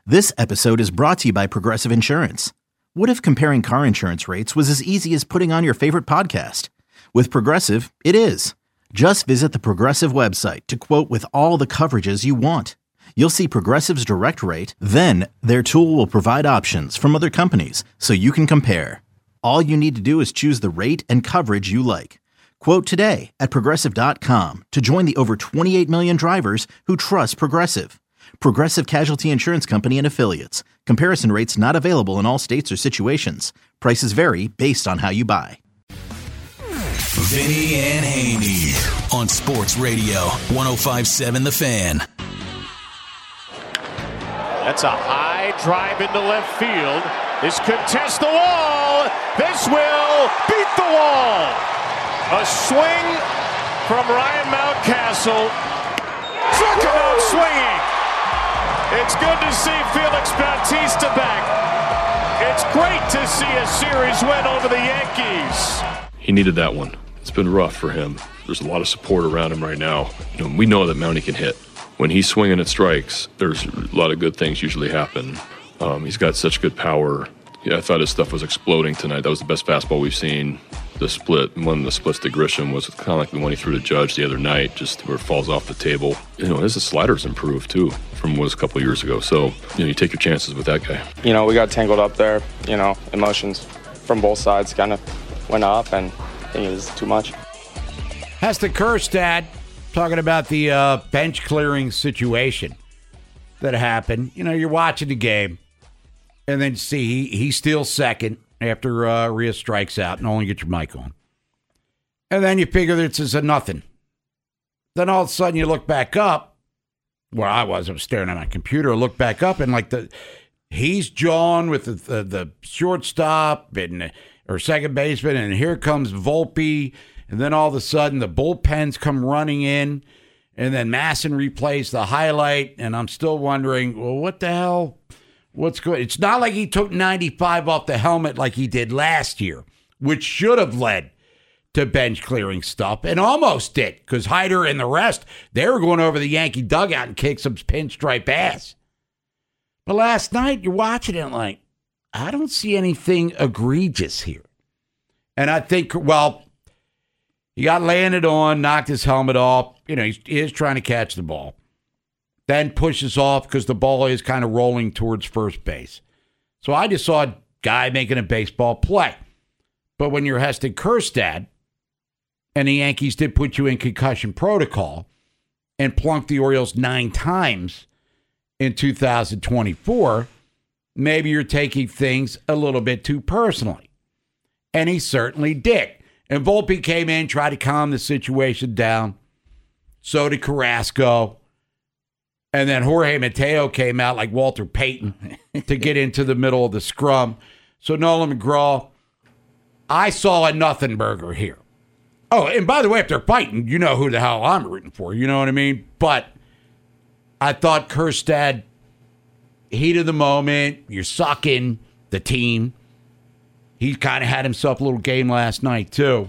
This episode is brought to you by Progressive Insurance. What if comparing car insurance rates was as easy as putting on your favorite podcast? With Progressive, it is. Just visit the Progressive website to quote with all the coverages you want. You'll see Progressive's direct rate, then their tool will provide options from other companies so you can compare. All you need to do is choose the rate and coverage you like. Quote today at Progressive.com to join the over 28 million drivers who trust Progressive. Progressive Casualty Insurance Company and Affiliates. Comparison rates not available in all states or situations. Prices vary based on how you buy. Vinny and Haney on Sports Radio 105.7 The Fan. That's a high drive into left field. This could test the wall. This will beat the wall. A swing from Ryan Mountcastle. Struck him out swinging. It's good to see Felix Bautista back. It's great to see a series win over the Yankees. He needed that one. It's been rough for him. There's a lot of support around him right now. We know that Mountie can hit. When he's swinging at strikes, there's a lot of good things usually happen. He's got such good power. Yeah, I thought his stuff was exploding tonight. That was the best fastball we've seen. The split, one of the splits to Grisham was kind of like the one he threw to Judge the other night, just where it falls off the table. His slider's improved too from what was a couple years ago. So, you take your chances with that guy. We got tangled up there. Emotions from both sides kind of went up, and I think it was too much. Heston Kjerstad talking about the bench clearing situation that happened. You're watching the game, and then see he steals second after Rhea strikes out, and only get your mic on. And then you figure that it's a nothing. Then all of a sudden you look back up, where I was staring at my computer, I look back up, and he's jawing with the shortstop or second baseman, and here comes Volpe, and then all of a sudden the bullpens come running in, and then Masson replays the highlight, and I'm still wondering, well, what the hell? What's good? It's not like he took 95 off the helmet like he did last year, which should have led to bench clearing stuff, and almost did, because Hyder and the rest, they were going over the Yankee dugout and kick some pinstripe ass. But last night, you're watching it like, I don't see anything egregious here. And I think, he got landed on, knocked his helmet off. He is trying to catch the ball. Then pushes off because the ball is kind of rolling towards first base. So I just saw a guy making a baseball play. But when you're Heston Kjerstad, and the Yankees did put you in concussion protocol and plunked the Orioles 9 times in 2024, maybe you're taking things a little bit too personally. And he certainly did. And Volpe came in, tried to calm the situation down. So did Carrasco. And then Jorge Mateo came out like Walter Payton to get into the middle of the scrum. So Nolan McGraw, I saw a nothing burger here. Oh, and by the way, if they're fighting, you know who the hell I'm rooting for. You know what I mean? But I thought Kjerstad, heat of the moment, you're sucking the team. He kind of had himself a little game last night, too.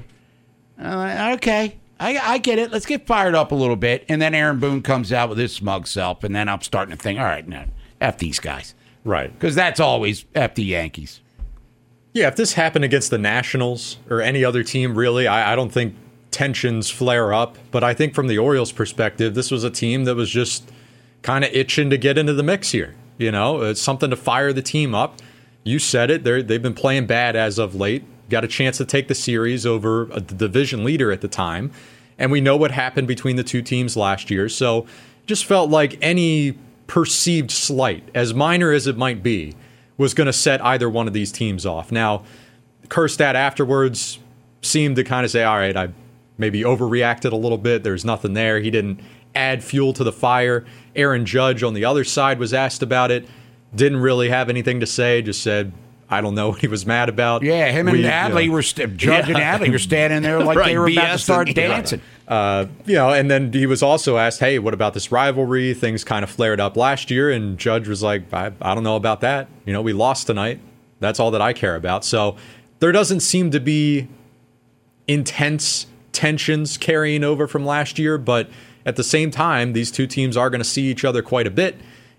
Okay. I get it. Let's get fired up a little bit. And then Aaron Boone comes out with his smug self, and then I'm starting to think, all right, now, F these guys. Right. Because that's always F the Yankees. Yeah, if this happened against the Nationals or any other team, really, I don't think tensions flare up. But I think from the Orioles' perspective, this was a team that was just kind of itching to get into the mix here. It's something to fire the team up. You said it. They've been playing bad as of late. Got a chance to take the series over the division leader at the time. And we know what happened between the two teams last year. So it just felt like any perceived slight, as minor as it might be, was going to set either one of these teams off. Now, Kjerstad afterwards seemed to kind of say, all right, I maybe overreacted a little bit. There's nothing there. He didn't add fuel to the fire. Aaron Judge on the other side was asked about it. Didn't really have anything to say. Just said, I don't know what he was mad about. Yeah, him and Adley were Judge and Adley were standing there like they were about to start dancing. And then he was also asked, hey, what about this rivalry? Things kind of flared up last year, and Judge was like, I don't know about that. We lost tonight. That's all that I care about. So there doesn't seem to be intense tensions carrying over from last year, but at the same time, these two teams are going to see each other quite a bit.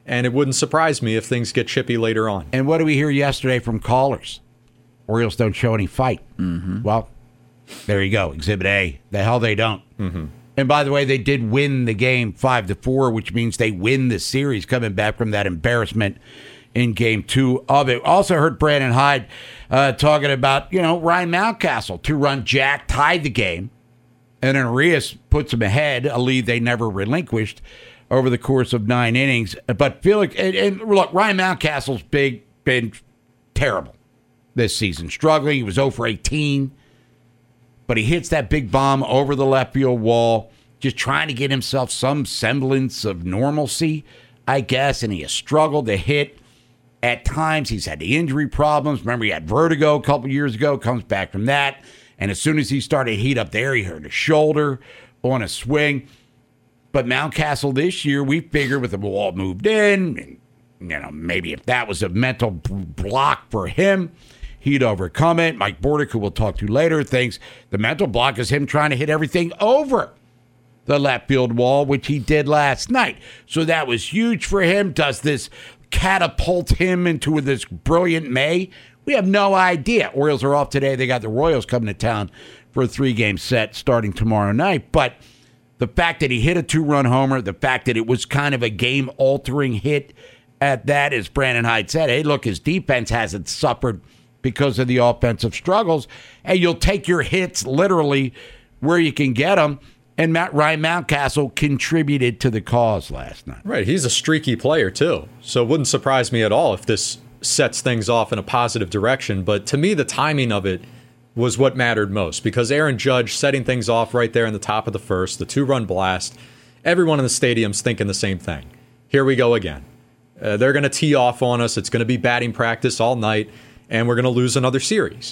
and it wouldn't surprise me if things get chippy later on. And what did we hear yesterday from callers? Orioles don't show any fight. Mm-hmm. Well, there you go. Exhibit A. The hell they don't. Mm-hmm. And by the way, they did win the game 5-4, which means they win the series coming back from that embarrassment in game 2 of it. Also heard Brandon Hyde talking about, Ryan Mountcastle, 2-run jack, tied the game. And then Arias puts them ahead, a lead they never relinquished over the course of 9 innings. But Felix, and look, Ryan Mountcastle's been terrible this season, struggling. He was 0 for 18, but he hits that big bomb over the left field wall, just trying to get himself some semblance of normalcy, I guess, and he has struggled to hit. At times, he's had the injury problems. Remember, he had vertigo a couple years ago, comes back from that, and as soon as he started to heat up there, he hurt his shoulder on a swing. But Mountcastle this year, we figured with the ball moved in, and, maybe if that was a mental block for him, he'd overcome it. Mike Bordick, who we'll talk to later, thinks the mental block is him trying to hit everything over the left field wall, which he did last night. So that was huge for him. Does this catapult him into this brilliant May? We have no idea. Orioles are off today. They got the Royals coming to town for a 3-game set starting tomorrow night. But the fact that he hit a 2-run homer, the fact that it was kind of a game-altering hit at that, as Brandon Hyde said, hey, look, his defense hasn't suffered because of the offensive struggles. Hey, you'll take your hits literally where you can get them. And Ryan Mountcastle contributed to the cause last night. Right, he's a streaky player too. So it wouldn't surprise me at all if this sets things off in a positive direction. But to me, the timing of it was what mattered most, because Aaron Judge setting things off right there in the top of the first, the 2-run blast, everyone in the stadium's thinking the same thing. Here we go again. They're going to tee off on us. It's going to be batting practice all night, and we're going to lose another series.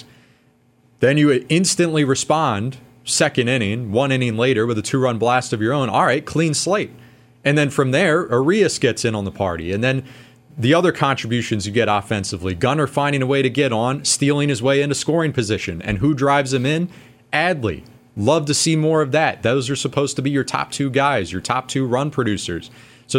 Then you instantly respond, second inning, 1 inning later, with a 2-run blast of your own. All right, clean slate. And then from there, Arias gets in on the party. And then the other contributions you get offensively, Gunnar finding a way to get on, stealing his way into scoring position. And who drives him in? Adley. Love to see more of that. Those are supposed to be your top 2 guys, your top 2 run producers. So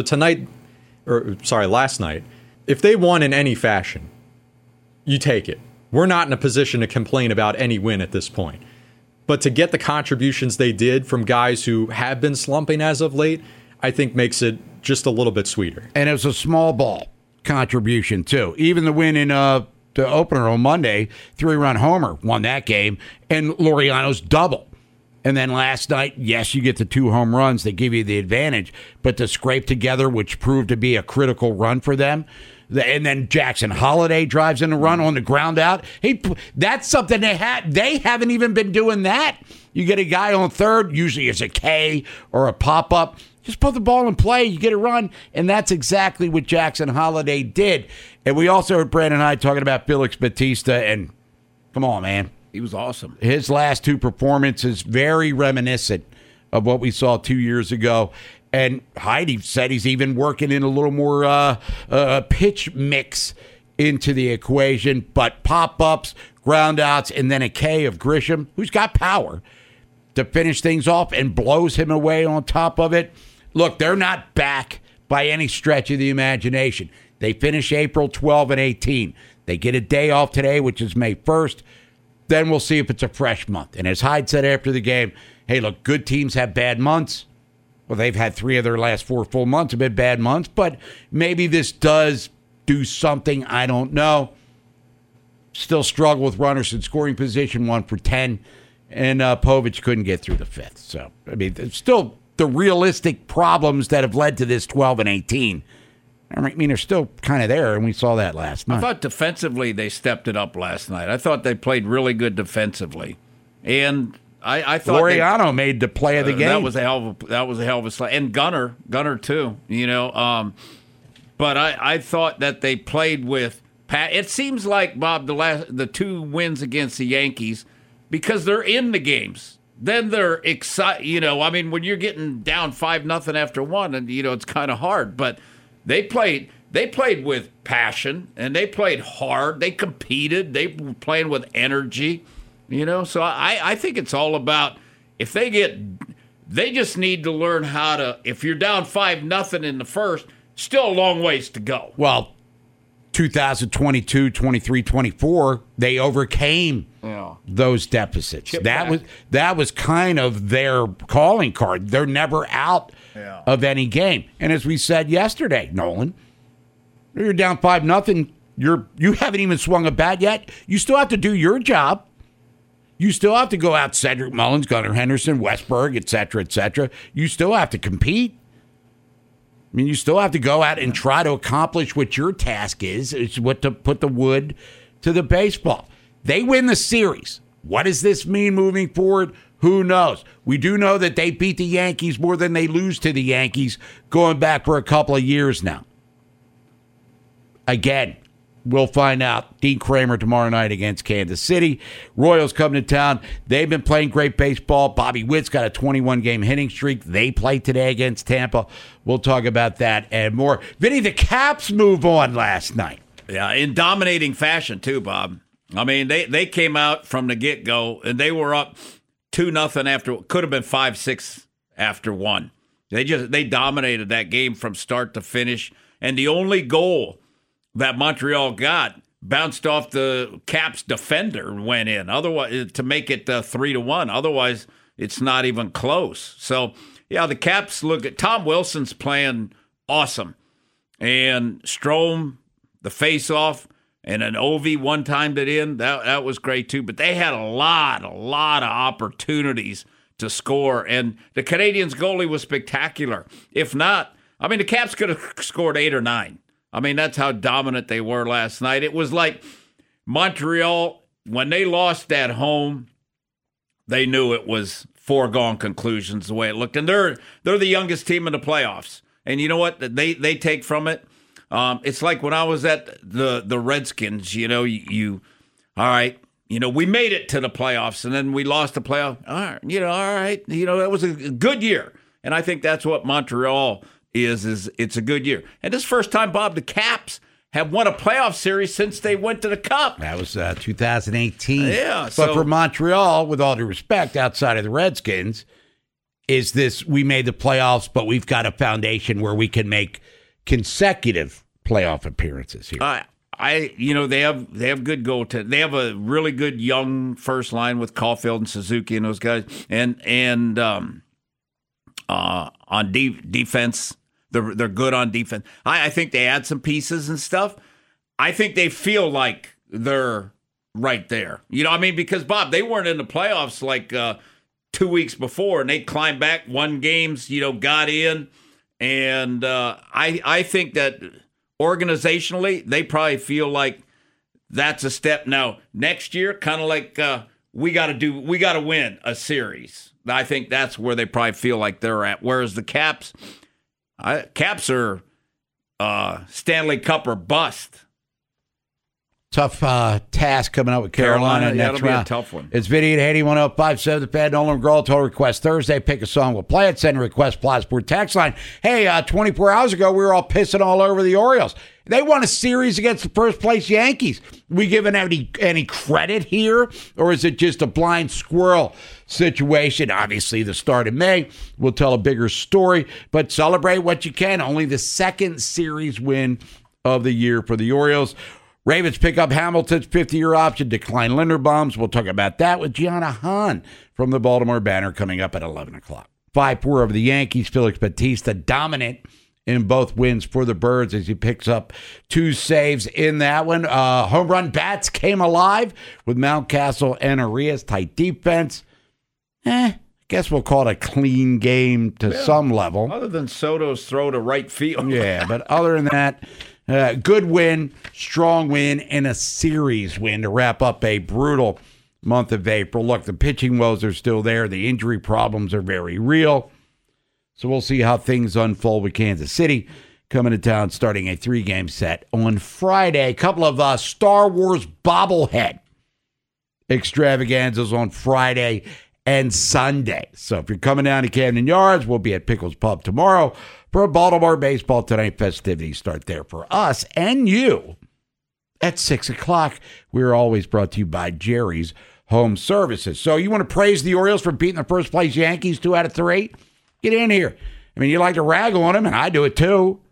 last night, if they won in any fashion, you take it. We're not in a position to complain about any win at this point. But to get the contributions they did from guys who have been slumping as of late, I think makes it just a little bit sweeter. And it was a small ball contribution, too. Even the win in the opener on Monday, 3-run homer, won that game, and Laureano's double. And then last night, yes, you get the 2 home runs that give you the advantage, but to scrape together, which proved to be a critical run for them. And then Jackson Holliday drives in a run on the ground out. That's something they haven't even been doing that. You get a guy on third, usually it's a K or a pop-up. Just put the ball in play, you get a run, and that's exactly what Jackson Holliday did. And we also heard Brandon Hyde talking about Felix Bautista, and come on, man. He was awesome. His last 2 performances, very reminiscent of what we saw 2 years ago. And Heidi said he's even working in a little more pitch mix into the equation. But pop-ups, ground-outs, and then a K of Grisham, who's got power, to finish things off and blows him away on top of it. Look, they're not back by any stretch of the imagination. They finish April 12 and 18. They get a day off today, which is May 1st. Then we'll see if it's a fresh month. And as Hyde said after the game, hey, look, good teams have bad months. Well, they've had 3 of their last 4 full months have been bad months, but maybe this does do something. I don't know. Still struggle with runners in scoring position, 1 for 10, and Povich couldn't get through the 5th. So, I mean, it's still the realistic problems that have led to this 12 and 18. I mean, they're still kind of there, and we saw that last night. I thought defensively they stepped it up last night. I thought they played really good defensively, and I thought Laureano made the play of the game. That was a hell of a slide, and Gunnar too. But I thought that they played with Pat. It seems like, Bob, the 2 wins against the Yankees, because they're in the games. Then they're excited. I mean, when you're getting down 5-0 after 1, and it's kind of hard. But they played with passion, and they played hard. They competed. They were playing with energy. So I think it's all about if they just need to learn how to. If you're down 5-0 in the first, Still a long ways to go. Well, 2022, 23, 24, they overcame those deficits. That was kind of their calling card. They're never out of any game. And as we said yesterday, Nolan, you're down 5-0. You haven't even swung a bat yet. You still have to do your job. You still have to go out Cedric Mullins, Gunnar Henderson, Westberg, et cetera, You still have to compete. I mean, you still have to go out and try to accomplish what your task is what to put the wood to the baseball. They win the series. What does this mean moving forward? Who knows? We do know that they beat the Yankees more than they lose to the Yankees going back for a couple of years now. Again, we'll find out. Dean Kramer tomorrow night against Kansas City. Royals coming to town. They've been playing great baseball. Bobby Witt's got a 21-game hitting streak. They played today against Tampa. We'll talk about that and more. Vinny, the Caps move on last night. Yeah, in dominating fashion too, Bob. I mean, they came out from the get-go, and they were up 2-0 after, could have been 5-6 after one. They dominated that game from start to finish, and the only goal that Montreal got bounced off the Caps defender and went in. Otherwise, to make it 3-1. Otherwise, it's not even close. So, yeah, the Caps look at Tom Wilson's playing awesome, and Strome, the face-off, and an Ovi one-timed it in. That was great too. But they had a lot of opportunities to score, and the Canadiens goalie was spectacular. If not, I mean, the Caps could have scored 8 or 9. I mean, that's how dominant they were last night. It was like Montreal, when they lost at home, they knew it was foregone conclusions the way it looked. And they're the youngest team in the playoffs. And you know what they take from it? It's like when I was at the Redskins, you all right, we made it to the playoffs and then we lost the playoff. All right, that was a good year. And I think that's what Montreal is it's a good year. And this first time, Bob, the Caps have won a playoff series since they went to the Cup. That was 2018. Yeah. But for Montreal, with all due respect, outside of the Redskins, is this, we made the playoffs, but we've got a foundation where we can make consecutive playoff appearances here. They have good goaltending. They have a really good young first line with Caulfield and Suzuki and those guys. And on defense, they're good on defense. I think they add some pieces and stuff. I think they feel like they're right there. Because, Bob, they weren't in the playoffs like 2 weeks before, and they climbed back, won games, got in. And I think that organizationally, they probably feel like that's a step. Now, next year, kind of like we got to win a series. I think that's where they probably feel like they're at. Whereas the Caps are Stanley Cup or bust. Tough task coming up with Carolina next round. Be a tough one. It's Vinny at 81.057. The Fan Nolan McGraw Total Request Thursday. Pick a song, we'll play it. Send a request, Sport text line. Hey, 24 hours ago, we were all pissing all over the Orioles. They won a series against the first place Yankees. We giving any credit here, or is it just a blind squirrel situation? Obviously, the start of May will tell a bigger story, but celebrate what you can. Only the second series win of the year for the Orioles. Ravens pick up Hamilton's 50-year option, decline Linderbaum's. We'll talk about that with Gianna Hahn from the Baltimore Banner coming up at 11 o'clock. 5-4 over the Yankees. Felix Bautista dominant in both wins for the Birds as he picks up 2 saves in that one. Home run bats came alive with Mountcastle and Arias. Tight defense. Guess we'll call it a clean game to some level. Other than Soto's throw to right field. Yeah, but other than that, good win, strong win, and a series win to wrap up a brutal month of April. Look, the pitching woes are still there. The injury problems are very real. So we'll see how things unfold with Kansas City coming to town, starting a 3-game set on Friday. A couple of Star Wars bobblehead extravaganzas on Friday and Sunday. So if you're coming down to Camden Yards, we'll be at Pickles Pub tomorrow for a Baltimore Baseball Tonight festivities. Start there for us and you at 6 o'clock. We're always brought to you by Jerry's Home Services. So you want to praise the Orioles for beating the first place Yankees 2 out of 3? Get in here. I mean, you like to rag on them, and I do it too.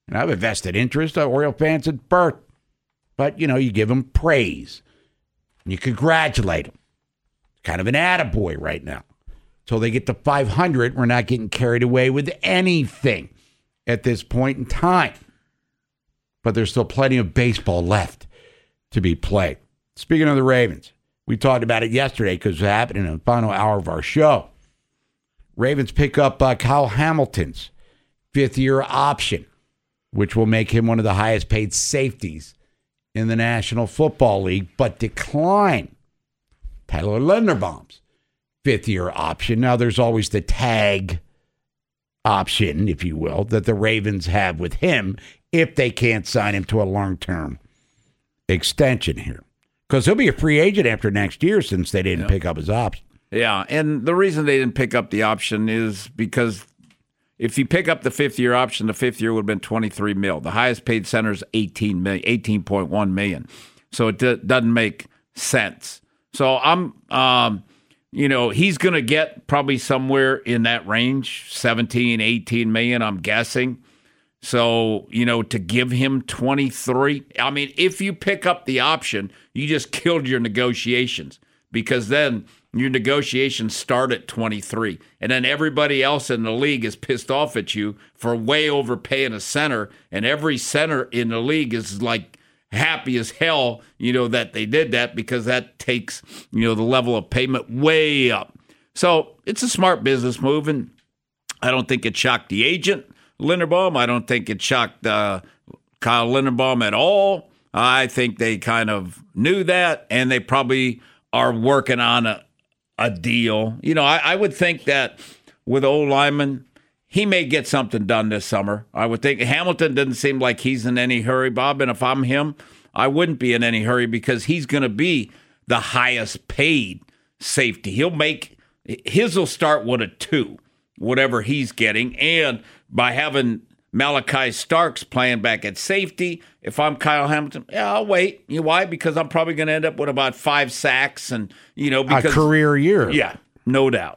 And I have a vested interest. Oriole fans at birth. But, you give them praise. And you congratulate them. Kind of an attaboy right now. Until they get to 500, we're not getting carried away with anything at this point in time. But there's still plenty of baseball left to be played. Speaking of the Ravens, we talked about it yesterday because it happened in the final hour of our show. Ravens pick up Kyle Hamilton's fifth-year option, which will make him one of the highest-paid safeties in the National Football League, but decline Tyler Linderbaum's fifth-year option. Now, there's always the tag option, if you will, that the Ravens have with him if they can't sign him to a long-term extension here. Because he'll be a free agent after next year since they didn't pick up his option. Yeah, and the reason they didn't pick up the option is because if you pick up the fifth-year option, the fifth year would have been $23 million. The highest-paid center is $18.1 million. So it doesn't make sense. So he's going to get probably somewhere in that range, 17, 18 million, I'm guessing. So, to give him 23, I mean, if you pick up the option, you just killed your negotiations because then your negotiations start at 23. And then everybody else in the league is pissed off at you for way overpaying a center. And every center in the league is like happy as hell, that they did that because that takes, the level of payment way up. So it's a smart business move. And I don't think it shocked the agent, Linderbaum. I don't think it shocked Kyle Linderbaum at all. I think they kind of knew that, and they probably are working on a deal. I would think that with old Lyman, he may get something done this summer. I would think Hamilton doesn't seem like he's in any hurry, Bob, and if I'm him, I wouldn't be in any hurry because he's going to be the highest paid safety. His will start with a 2, whatever he's getting, and by having Malachi Starks playing back at safety, if I'm Kyle Hamilton, I'll wait. Why? Because I'm probably going to end up with about 5 sacks and, because a career year. Yeah, no doubt.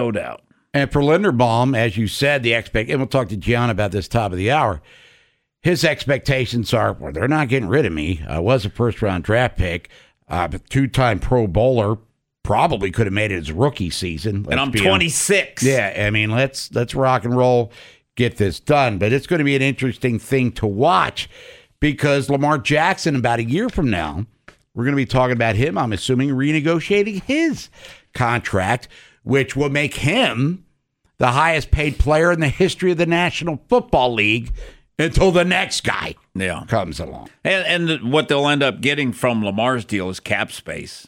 And for Linderbaum, as you said, and we'll talk to Gian about this top of the hour, his expectations are, well, they're not getting rid of me. I was a first-round draft pick, a 2-time Pro Bowler, probably could have made it his rookie season. And I'm 26. Yeah, I mean, let's rock and roll, get this done. But it's going to be an interesting thing to watch because Lamar Jackson, about a year from now, we're going to be talking about him, I'm assuming, renegotiating his contract, which will make him the highest paid player in the history of the National Football League until the next guy comes along. And what they'll end up getting from Lamar's deal is cap space.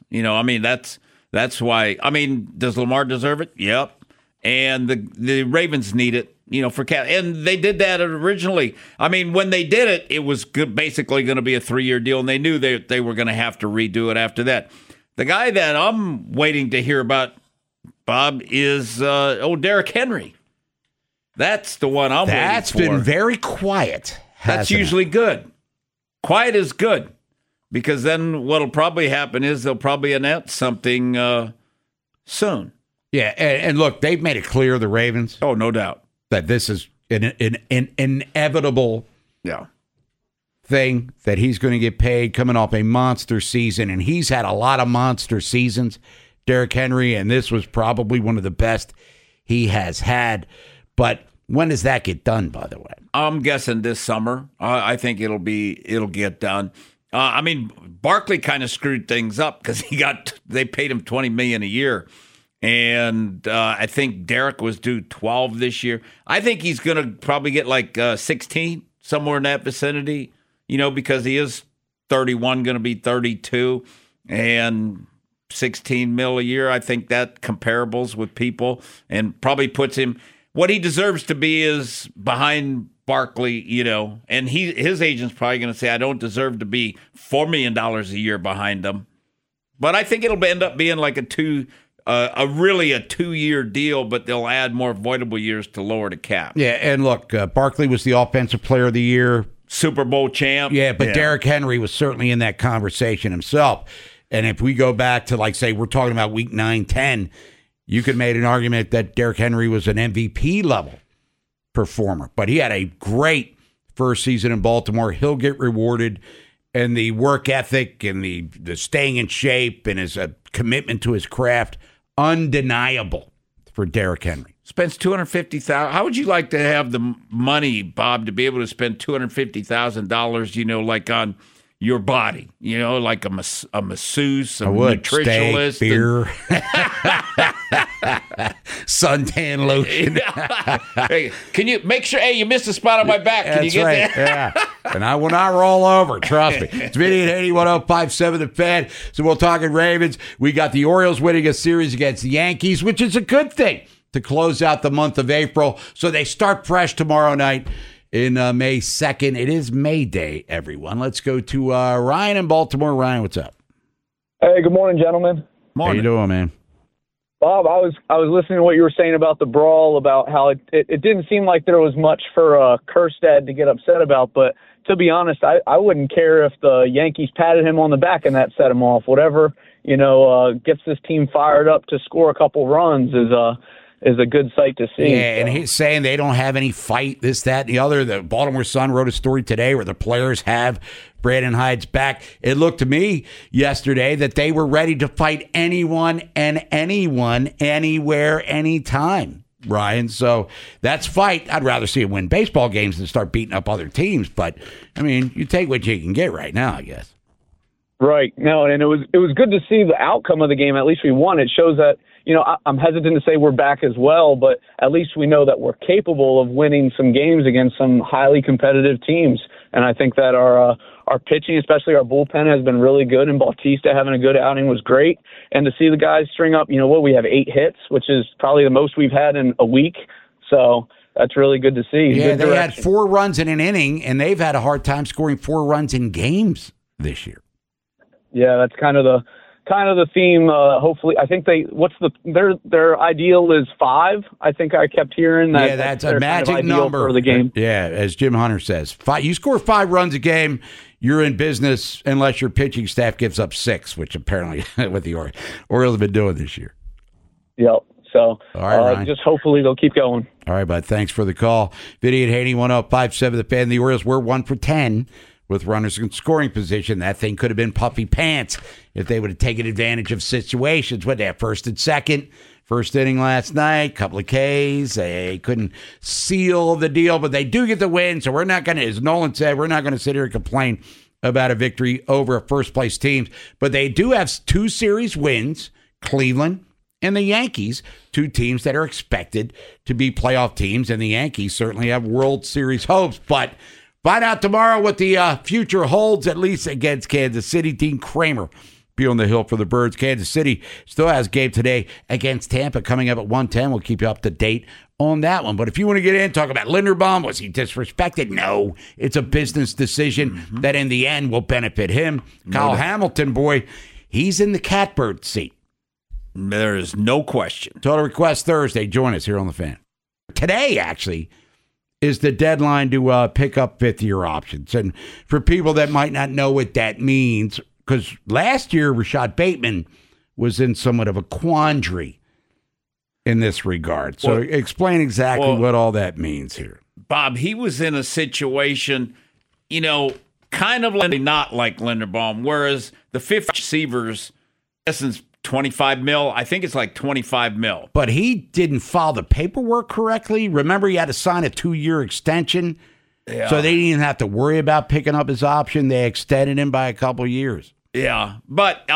That's why. Does Lamar deserve it? Yep. And the Ravens need it, for cap. And they did that originally. When they did it, it was basically going to be a 3-year deal, and they knew they were going to have to redo it after that. The guy that I'm waiting to hear about, Bob, is Derrick Henry. That's the one I'm waiting for. That's been very quiet. That's usually good. Quiet is good. Because then what'll probably happen is they'll probably announce something soon. Yeah, and look, they've made it clear, the Ravens. Oh, no doubt. That this is an inevitable thing, that he's going to get paid coming off a monster season. And he's had a lot of monster seasons, Derrick Henry, and this was probably one of the best he has had. But when does that get done, by the way? I'm guessing this summer. I think it'll get done. Barkley kind of screwed things up because they paid him $20 million a year, and I think Derek was due 12 this year. I think he's going to probably get like 16, somewhere in that vicinity. Because he is 31, going to be 32, and 16 mil a year. I think that comparables with people, and probably puts him what he deserves to be is behind Barkley, and his agent's probably going to say, I don't deserve to be $4 million a year behind him. But I think it'll end up being like a 2-year deal, but they'll add more voidable years to lower the cap. Yeah, and look, Barkley was the Offensive Player of the Year. Super Bowl champ. Yeah, but Derrick Henry was certainly in that conversation himself. And if we go back to, like, say, we're talking about week 9, 10, you could make an argument that Derrick Henry was an MVP level performer, but he had a great first season in Baltimore. He'll get rewarded. And the work ethic and the staying in shape and his commitment to his craft, undeniable for Derrick Henry. Spends $250,000. How would you like to have the money, Bob, to be able to spend $250,000, like on your body, like a masseuse, a nutritionist, steak, beer, suntan lotion. Hey, can you make sure? Hey, you missed a spot on my back. Can you get right. that? Yeah, and I will not roll over. Trust me. It's Vinny at 81.057 The Fan. So we'll talk Ravens. We got the Orioles winning a series against the Yankees, which is a good thing to close out the month of April. So they start fresh tomorrow night. In May 2nd. It is May Day, everyone. Let's go to Ryan in Baltimore. Ryan, what's up? Hey, good morning, gentlemen. Morning. How you doing, man? Bob, I was listening to what you were saying about the brawl, about how it didn't seem like there was much for Kjerstad to get upset about, but to be honest, I wouldn't care if the Yankees patted him on the back and that set him off. Whatever, gets this team fired up to score a couple runs is a good sight to see. Yeah, and he's saying they don't have any fight, this, that, and the other. The Baltimore Sun wrote a story today where the players have Brandon Hyde's back. It looked to me yesterday that they were ready to fight anyone and anyone, anywhere, anytime, Ryan. So that's fight. I'd rather see him win baseball games than start beating up other teams. But, I mean, you take what you can get right now, I guess. Right. No, and it was good to see the outcome of the game. At least we won. It shows that, I'm hesitant to say we're back as well, but at least we know that we're capable of winning some games against some highly competitive teams. And I think that our pitching, especially our bullpen, has been really good, and Bautista having a good outing was great. And to see the guys string up, we have 8 hits, which is probably the most we've had in a week. So that's really good to see. Yeah, they had 4 runs in an inning, and they've had a hard time scoring 4 runs in games this year. Yeah, that's kind of the theme. Hopefully, I think their ideal is 5. I think I kept hearing that. Yeah, that's a magic number for the game. Yeah, as Jim Hunter says, you score 5 runs a game, you're in business unless your pitching staff gives up 6, which apparently what the Orioles have been doing this year. Yep. So all right, just hopefully they'll keep going. All right, bud. Thanks for the call. Vinny at Haney, 105.7 The Fan. The Orioles were 1 for 10. With runners in scoring position. That thing could have been puffy pants if they would have taken advantage of situations. What they have, first and second, first inning last night, couple of Ks. They couldn't seal the deal, but they do get the win. So we're not going to, as Nolan said, we're not going to sit here and complain about a victory over a first-place team. But they do have 2 series wins, Cleveland and the Yankees, 2 teams that are expected to be playoff teams, and the Yankees certainly have World Series hopes. But find out tomorrow what the future holds, at least against Kansas City. Dean Kramer be on the hill for the Birds. Kansas City still has a game today against Tampa coming up at 1:10. We'll keep you up to date on that one. But if you want to get in, talk about Linderbaum. Was he disrespected? No. It's a business decision that in the end will benefit him. Kyle Hamilton, boy, he's in the catbird seat. There is no question. Total Request Thursday. Join us here on The Fan. Today, actually, is the deadline to pick up 5th-year options. And for people that might not know what that means, because last year Rashad Bateman was in somewhat of a quandary in this regard. So explain exactly what all that means here. Bob, he was in a situation, kind of not like Linderbaum, whereas the 5th receivers, in essence, $25 million. I think it's like $25 million. But he didn't file the paperwork correctly. Remember, he had to sign a 2-year extension. Yeah. So they didn't even have to worry about picking up his option. They extended him by a couple years. Yeah. But,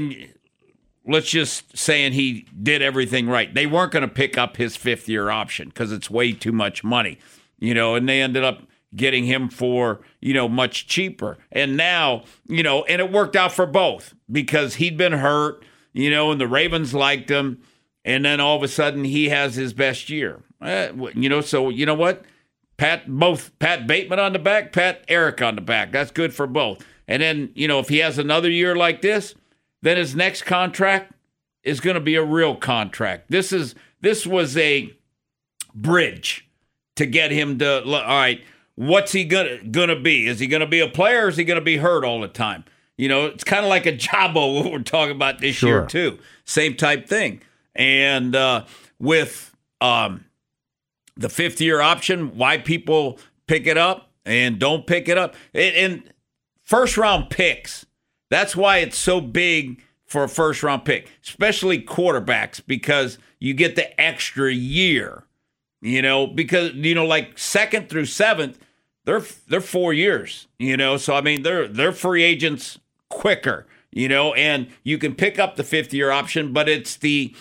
let's just say he did everything right. They weren't going to pick up his 5th-year option because it's way too much money, and they ended up getting him for, much cheaper. And now, and it worked out for both because he'd been hurt. And the Ravens liked him, and then all of a sudden he has his best year. So you know what? Pat Bateman on the back, Pat Eric on the back. That's good for both. And then, if he has another year like this, then his next contract is going to be a real contract. This was a bridge to get him to, all right, what's he gonna be? Is he going to be a player or is he going to be hurt all the time? It's kind of like a Jabo, what we're talking about this year, too. Same type thing. And with the 5th-year option, why people pick it up, and don't pick it up. And first-round picks, that's why it's so big for a first-round pick, especially quarterbacks, because you get the extra year, because, like 2nd through 7th, they're 4 years, So, I mean, they're free agents quicker, and you can pick up the 5th-year option, but it's the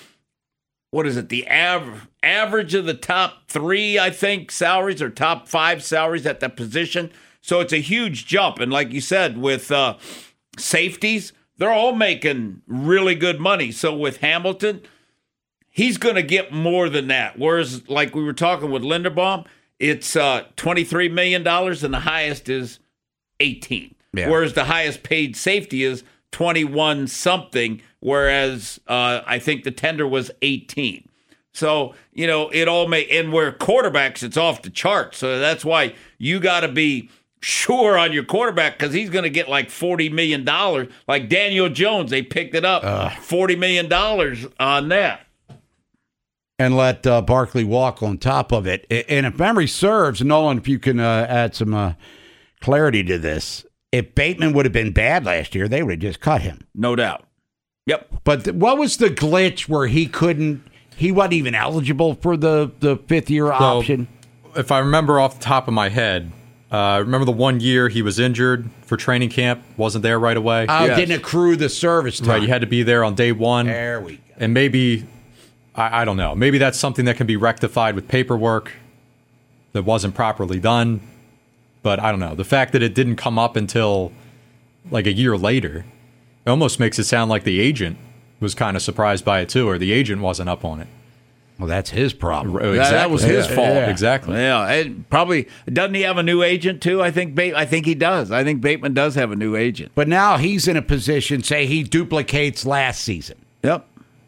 average of the top 3, I think, salaries or top 5 salaries at that position. So it's a huge jump. And like you said, with safeties, they're all making really good money. So with Hamilton, he's going to get more than that. Whereas, like we were talking with Linderbaum, it's $23 million and the highest is 18. Yeah. Whereas the highest paid safety is 21 something, whereas I think the tender was 18. So, it all and where quarterbacks, it's off the chart. So that's why you got to be sure on your quarterback, because he's going to get like $40 million. Like Daniel Jones, they picked it up, $40 million on that. And let Barkley walk on top of it. And if memory serves, Nolan, if you can add some clarity to this, if Bateman would have been bad last year, they would have just cut him. No doubt. Yep. But what was the glitch where he wasn't even eligible for the 5th-year option? If I remember off the top of my head, remember the 1 year he was injured for training camp, wasn't there right away? Didn't accrue the service time. Right, you had to be there on day 1. There we go. And maybe, I don't know, maybe that's something that can be rectified with paperwork that wasn't properly done. But I don't know. The fact that it didn't come up until like a year later, it almost makes it sound like the agent was kind of surprised by it too, or the agent wasn't up on it. Well, that's his problem. Exactly. That was his fault. Yeah. Exactly. Yeah, and probably doesn't he have a new agent too? I think he does. I think Bateman does have a new agent. But now he's in a position, say he duplicates last season. Yep.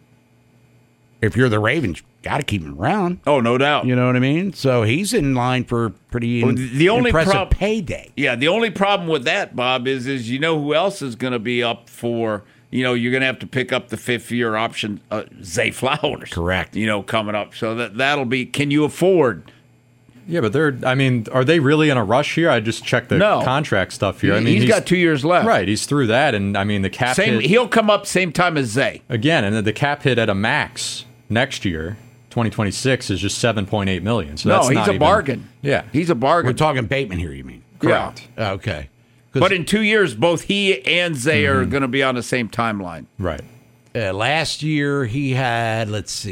If you're the Ravens, got to keep him around. Oh, no doubt. You know what I mean? So he's in line for pretty impressive payday. Yeah, the only problem with that, Bob, is who else is going to be up for, you're going to have to pick up the 5th-year option, Zay Flowers. Correct. Coming up. So that'll be, can you afford? Yeah, but are they really in a rush here? I just checked the contract stuff here. He's got 2 years left. Right, he's through that, and the cap hit. He'll come up same time as Zay. Again, and the cap hit at a max next year, 2026, is just $7.8 million. So that's he's a bargain. Yeah, he's a bargain. We're talking Bateman here, you mean? Correct. Yeah. Okay. But in 2 years, both he and Zay are going to be on the same timeline. Right. Last year, he had,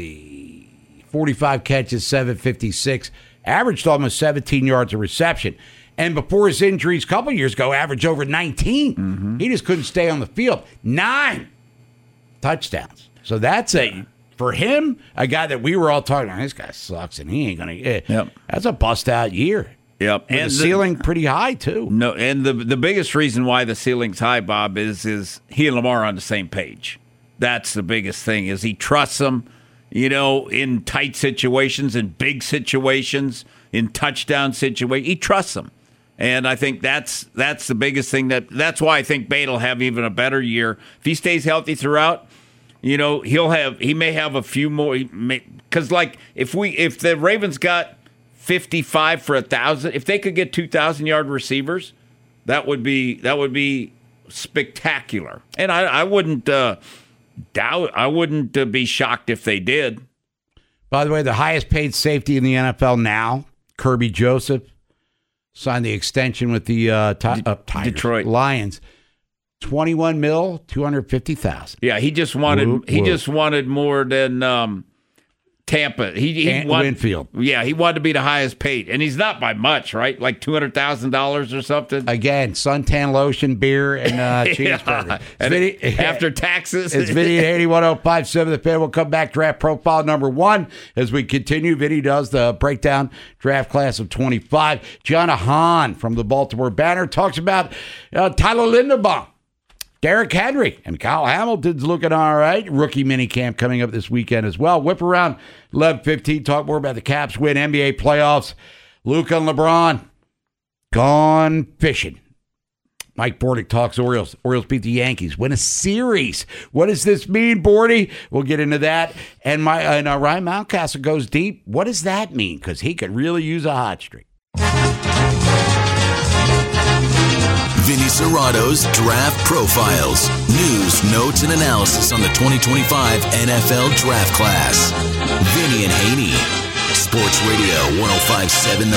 45 catches, 756, averaged almost 17 yards of reception. And before his injuries a couple years ago, averaged over 19. Mm-hmm. He just couldn't stay on the field. 9 touchdowns. So that's for him, a guy that we were all talking about, this guy sucks and he ain't going to. Yep. That's a bust-out year. Yep. And the ceiling pretty high, too. No, and the biggest reason why the ceiling's high, Bob, is he and Lamar are on the same page. That's the biggest thing, is he trusts them, in tight situations, in big situations, in touchdown situations. He trusts them. And I think that's the biggest thing. That's why I think Bate will have even a better year. If he stays healthy throughout, he may have a few more. Because, if the Ravens got 55 for 1,000. If they could get 2,000-yard receivers, that would be spectacular. And I wouldn't be shocked if they did. By the way, the highest paid safety in the NFL now, Kirby Joseph, signed the extension with the Detroit Lions. $21 million, $250,000. Yeah, he just wanted more than Tampa. He wanted Winfield. Yeah, he wanted to be the highest paid, and he's not by much, right? Like $200,000 or something. Again, suntan lotion, beer, and cheeseburger. After taxes. It's Vinny at 81.057 The Fan. We'll come back, draft profile number 1 as we continue. Vinny does the breakdown draft class of 25. Gianna Hahn from the Baltimore Banner talks about Tyler Linderbaum, Derrick Henry, and Kyle Hamilton's looking all right. Rookie minicamp coming up this weekend as well. Whip around 11:15. Talk more about the Caps win, NBA playoffs. Luka and LeBron gone fishing. Mike Bordick talks Orioles. Orioles beat the Yankees. Win a series. What does this mean, Bordy? We'll get into that. And Ryan Mountcastle goes deep. What does that mean? Because he could really use a hot streak. Vinny Serrato's Draft Profiles. News, notes, and analysis on the 2025 NFL Draft Class. Vinny and Haney. Sports Radio 105.7 The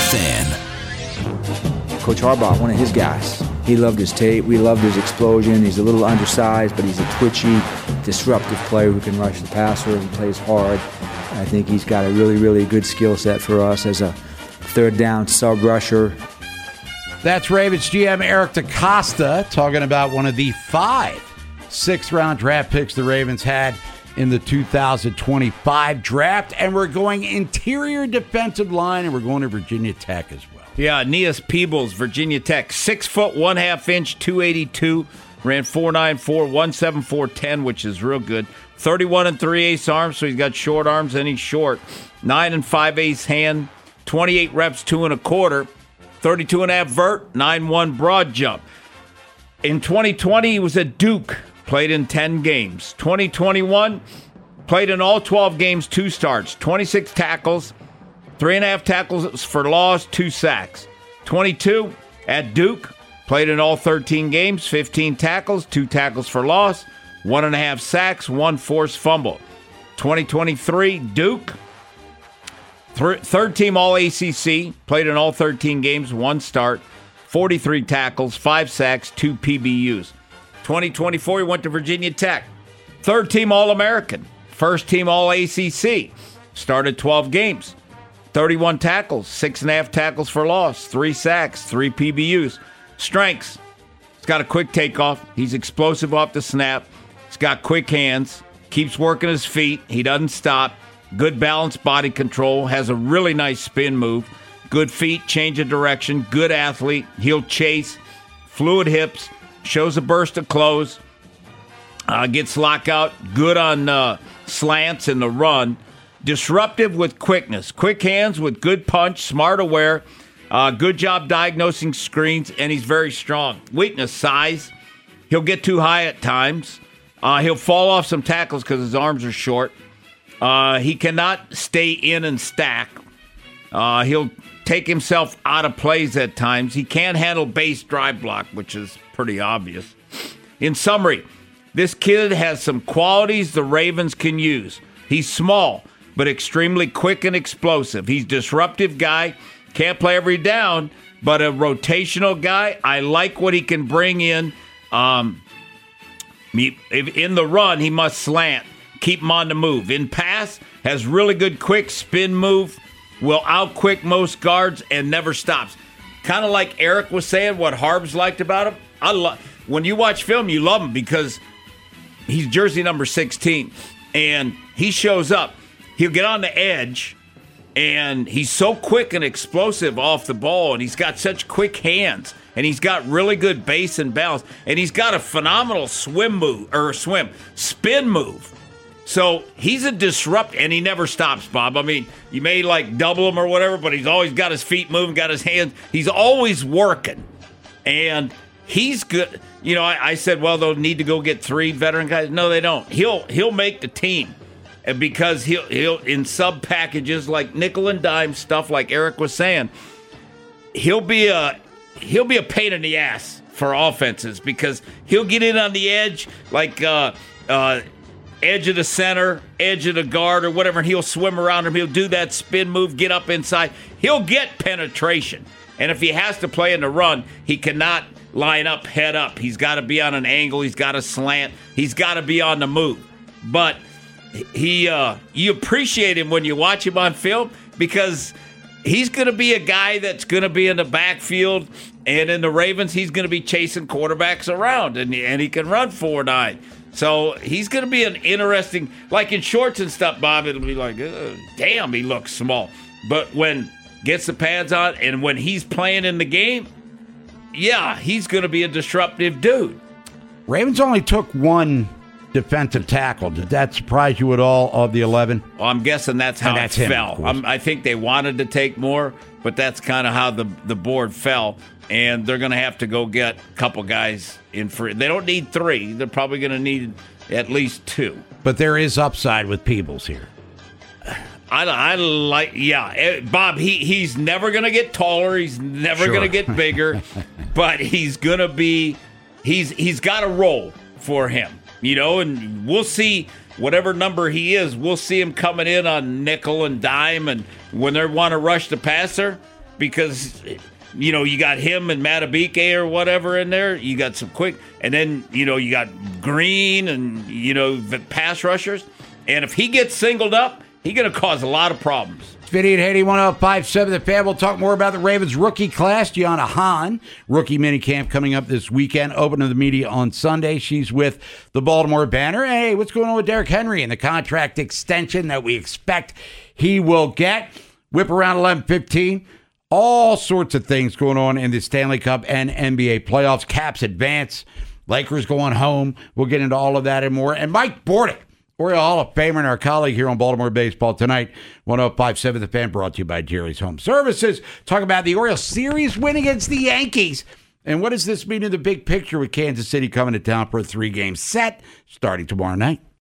Fan. Coach Harbaugh, one of his guys. He loved his tape. We loved his explosion. He's a little undersized, but he's a twitchy, disruptive player who can rush the passer. He plays hard. I think he's got a really, really good skill set for us as a third down sub rusher. That's Ravens GM Eric DeCosta talking about one of the 5 sixth-round draft picks the Ravens had in the 2025 draft. And we're going interior defensive line, and we're going to Virginia Tech as well. Yeah, Aeneas Peebles, Virginia Tech, 6 foot 1/2 inch, 282, ran 4.94, 1.74, 10, which is real good. 31 3/8 arms, so he's got short arms and he's short. 9 5/8 hand, 28 reps, 2 1/4, 32.5 vert, 9.1 broad jump. In 2020, he was at Duke, played in 10 games. 2021, played in all 12 games, 2 starts, 26 tackles. 3.5 tackles for loss, 2 sacks. 22 at Duke, played in all 13 games, 15 tackles, 2 tackles for loss, 1.5 sacks, 1 forced fumble. 2023 Duke, third team All ACC, played in all 13 games, 1 start, 43 tackles, 5 sacks, 2 PBUs. 2024 he went to Virginia Tech, third team All American, first team All ACC, started 12 games. 31 tackles, 6.5 tackles for loss, 3 sacks, 3 PBUs. Strengths. He's got a quick takeoff. He's explosive off the snap. He's got quick hands. Keeps working his feet. He doesn't stop. Good balanced body control. Has a really nice spin move. Good feet, change of direction. Good athlete. He'll chase. Fluid hips. Shows a burst of close. Gets lockout. Good on slants in the run. Disruptive with quickness. Quick hands with good punch. Smart aware. Good job diagnosing screens. And he's very strong. Weakness, size. He'll get too high at times. He'll fall off some tackles because his arms are short. He cannot stay in and stack. He'll take himself out of plays at times. He can't handle base drive block, which is pretty obvious. In summary, this kid has some qualities the Ravens can use. He's small, but extremely quick and explosive. He's a disruptive guy. Can't play every down, but a rotational guy. I like what he can bring in. In the run, he must slant. Keep him on the move. In pass, has really good quick spin move. Will out-quick most guards and never stops. Kind of like Eric was saying, what Harbs liked about him. When you watch film, you love him because he's jersey number 16. And he shows up. He'll get on the edge, and he's so quick and explosive off the ball, and he's got such quick hands, and he's got really good base and balance, and he's got a phenomenal spin move. So he's a disrupt, and he never stops, Bob. I mean, you may double him or whatever, but he's always got his feet moving, got his hands. He's always working, and he's good. You know, I said, well, they'll need to go get 3 veteran guys. No, they don't. He'll make the team. Because he'll in sub packages like nickel and dime stuff, like Eric was saying, he'll be a pain in the ass for offenses because he'll get in on the edge, edge of the center, edge of the guard, or whatever, and he'll swim around him. He'll do that spin move, get up inside. He'll get penetration, and if he has to play in the run, he cannot line up head up. He's got to be on an angle. He's got to slant. He's got to be on the move, but. You appreciate him when you watch him on film because he's going to be a guy that's going to be in the backfield, and in the Ravens, he's going to be chasing quarterbacks around, and he can run 4.9. So he's going to be an interesting, like in shorts and stuff, Bob, it'll be like, damn, he looks small. But when gets the pads on and when he's playing in the game, yeah, he's going to be a disruptive dude. Ravens only took 1 defensive tackle. Did that surprise you at all of the 11? Well, I'm guessing that's how it fell. I think they wanted to take more, but that's kind of how the board fell. And they're going to have to go get a couple guys in free. They don't need 3. They're probably going to need at least 2. But there is upside with Peebles here. I like, Bob, he's never going to get taller. He's never going to get bigger, but he's going to be, he's got a role for him, and we'll see whatever number he is. We'll see him coming in on nickel and dime and when they want to rush the passer because, you got him and Matabike or whatever in there. You got some quick, and then, you got Green and, the pass rushers. And if he gets singled up, he's going to cause a lot of problems. It's Vinny and Haney, 105.7 The Fan. We'll talk more about the Ravens rookie class. Gianna Hahn, rookie minicamp coming up this weekend. Open to the media on Sunday. She's with the Baltimore Banner. Hey, what's going on with Derrick Henry and the contract extension that we expect he will get? Whip around 11:15. All sorts of things going on in the Stanley Cup and NBA playoffs. Caps advance. Lakers going home. We'll get into all of that and more. And Mike Bordick, Oriole Hall of Famer and our colleague here on Baltimore Baseball Tonight, 105.7 The Fan, brought to you by Jerry's Home Services. Talk about the Orioles series win against the Yankees. And what does this mean in the big picture with Kansas City coming to town for a 3-game set starting tomorrow night?